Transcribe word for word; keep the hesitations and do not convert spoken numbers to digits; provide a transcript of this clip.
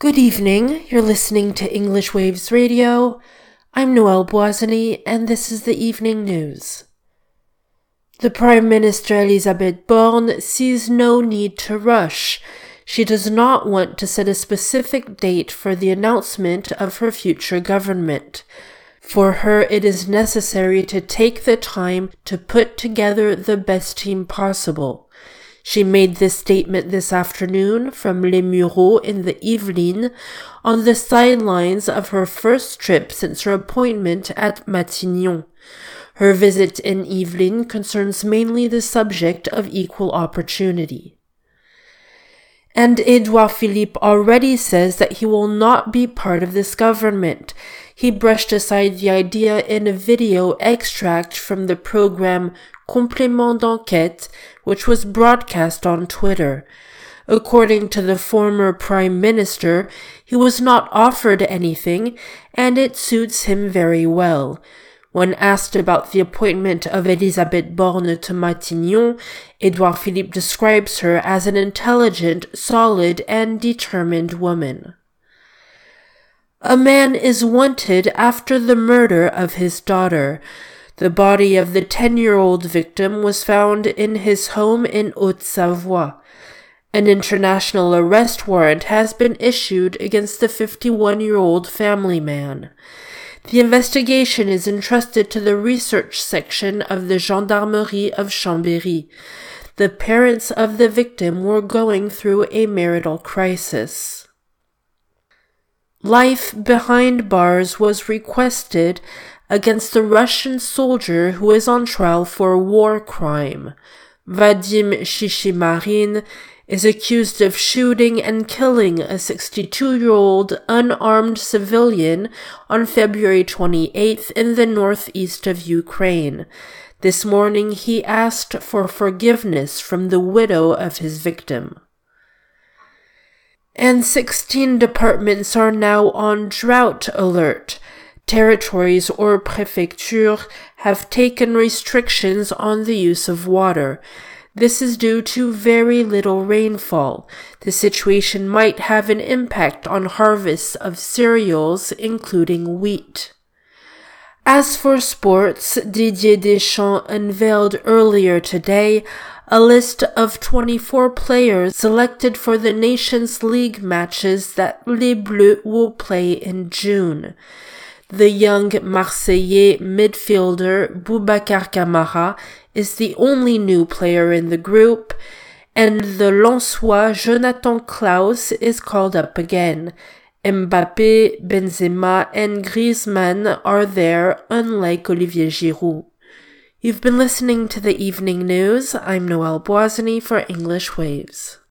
Good evening, you're listening to English Waves Radio. I'm Noelle Boisany, and this is the evening news. The Prime Minister Elisabeth Borne sees no need to rush. She does not want to set a specific date for the announcement of her future government. For her, it is necessary to take the time to put together the best team possible. She made this statement this afternoon from Les Mureaux in the Yvelines on the sidelines of her first trip since her appointment at Matignon. Her visit in Yvelines concerns mainly the subject of equal opportunity. And Edouard Philippe already says that he will not be part of this government. He brushed aside the idea in a video extract from the program Complément d'enquête, which was broadcast on Twitter. According to the former Prime Minister, he was not offered anything, and it suits him very well. When asked about the appointment of Elisabeth Borne to Matignon, Edouard Philippe describes her as an intelligent, solid, and determined woman. A man is wanted after the murder of his daughter. The body of the ten-year-old victim was found in his home in Haute-Savoie. An international arrest warrant has been issued against the fifty-one-year-old family man. The investigation is entrusted to the research section of the Gendarmerie of Chambéry. The parents of the victim were going through a marital crisis. Life behind bars was requested against the Russian soldier who is on trial for a war crime. Vadim Shishimarin is accused of shooting and killing a sixty-two-year-old unarmed civilian on February twenty-eighth in the northeast of Ukraine. This morning he asked for forgiveness from the widow of his victim. And sixteen departments are now on drought alert. Territories or préfectures have taken restrictions on the use of water. This is due to very little rainfall. The situation might have an impact on harvests of cereals, including wheat. As for sports, Didier Deschamps unveiled earlier today a list of twenty-four players selected for the Nations League matches that Les Bleus will play in June. The young Marseillais midfielder Boubacar Kamara is the only new player in the group, and the Lensois Jonathan Klaus is called up again. Mbappé, Benzema, and Griezmann are there, unlike Olivier Giroud. You've been listening to the evening news. I'm Noelle Boisany for English Waves.